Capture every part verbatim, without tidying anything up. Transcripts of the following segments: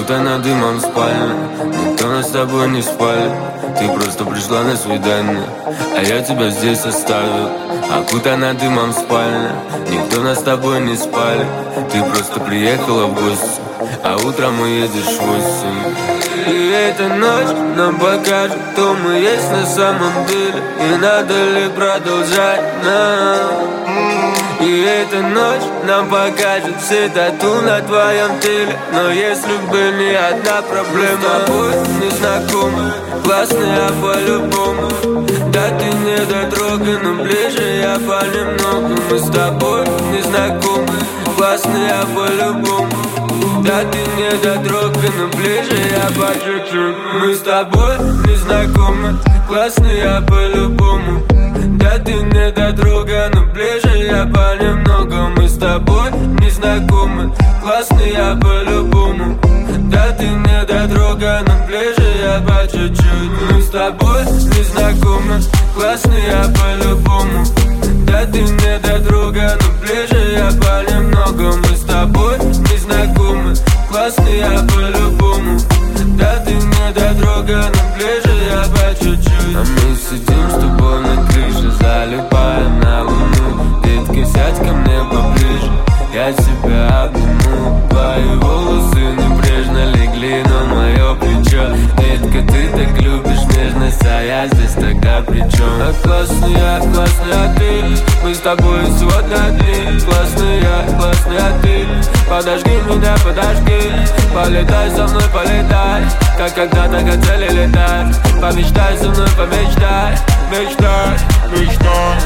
окутана дымом спальня. Никто нас с тобой не спалит. Ты просто пришла на свидание, а я тебя здесь оставил. Окутана дымом спальня. Никто нас с тобой не спалит. Ты просто приехала в гости, а утром уедешь в восемь. И эта ночь нам покажет, кто мы есть на самом деле, и надо ли продолжать нам. И эта ночь нам покажет все тату на твоем теле. Но если бы не одна проблема, мы с тобой не знакомы, классная по-любому. Да ты не дотрогай, но ближе я понемногу. Мы с тобой не знакомы, классная по-любому. Да ты не дотрогай, но ближе я по чуть-чуть. Мы с тобой не знакомы, классная по-любому. Да ты не дотрогай, но ближе я понемногу. Мы с тобой не знакомы, классный я по-любому. Да ты не дотрогай, но ближе я по чуть-чуть. Мы с тобой не знакомы, классный я по-любому. Да ты не дотрогай, но ближе я понемногу. Мы с тобой не знакомы, классный я по-любому. Да ты не дотрогай, но ближе я по чуть-чуть. А мы сидим с тобой на крыше, залипая на луну. Детка, сядь ко мне поближе, я тебя обниму. Твои волосы небрежно легли на мое плечо. Детка, ты так любишь нежность, а я здесь тогда при чем? А классная, классная ты, мы с тобой сегодня одни. Классная, классная ты, подожди меня, подожди. Полетай со мной, полетай, как когда-то хотели летать. Помечтай со мной, помечтай, мечтай, мечтай.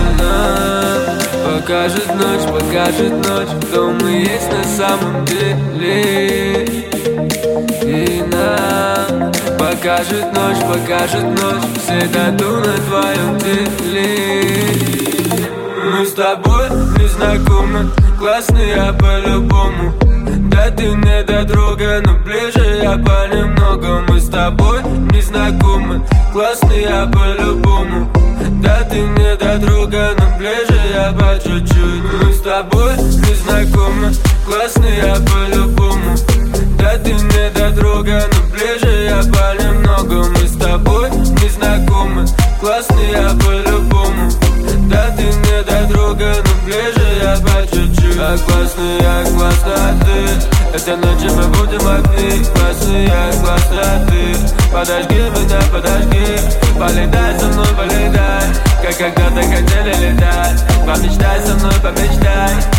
Покажет ночь, покажет ночь, кто мы есть на самом деле. И нам покажет ночь, покажет ночь, все тату на твоем теле. Мы с тобой не знакомы, классный я по-любому. Да ты не дотрогай, но ближе я понемногу. Мы с тобой не знакомы, классный я по-любому. Да ты не дотрогай, но ближе я по чуть-чуть. Мы с тобой не знакомы, классный я по-любому. Да ты не дотрогай, но ближе я понемногу. Мы с тобой не знакомы, классный я по-любому. Да ты не дотрогай, но ближе я по чуть-чуть. А классная, классная ты, этой ночью мы будем одни. Классная, классная ты, подожди меня, подожди. Полетай со мной, полетай, как когда-то хотели летать. Помечтай со мной, помечтай.